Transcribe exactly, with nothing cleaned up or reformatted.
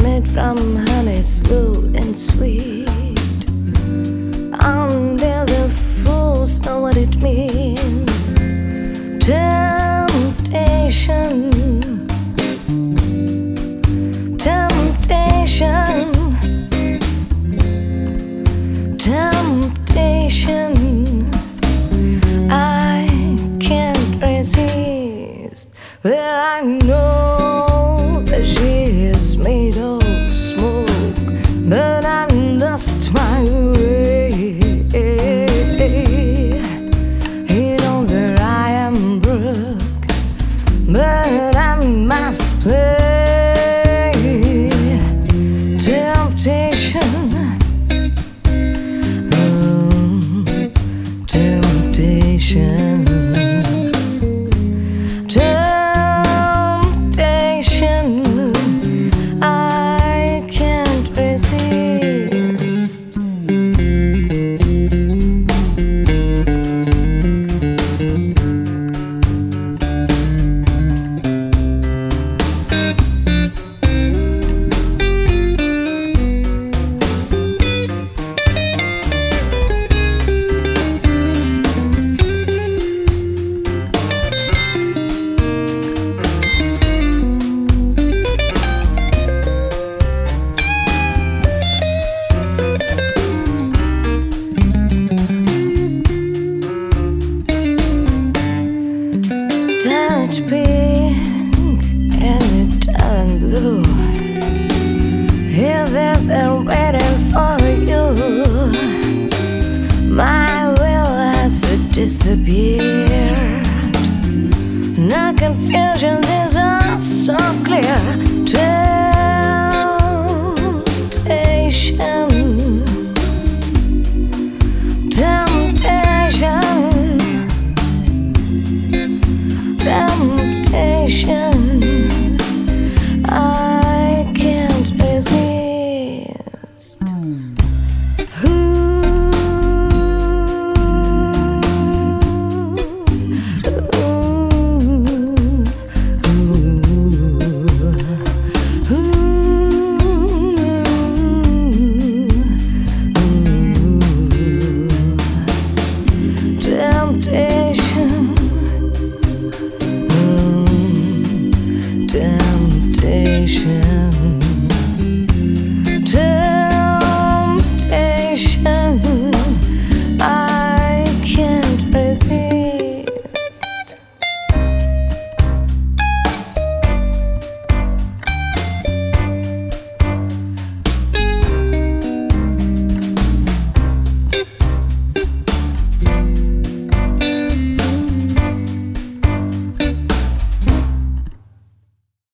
made from honey, slow and sweet. Only the fools know what it means. Temptation, temptation, temptation. I can't resist. Well, I know that she is made of smoke, but I'm lost my way. You know that I am broke, but I must play. Temptation, um, temptation. Touch pink and Italian blue. Here they're waiting for you. My will has disappeared. No confusion, these are so clear.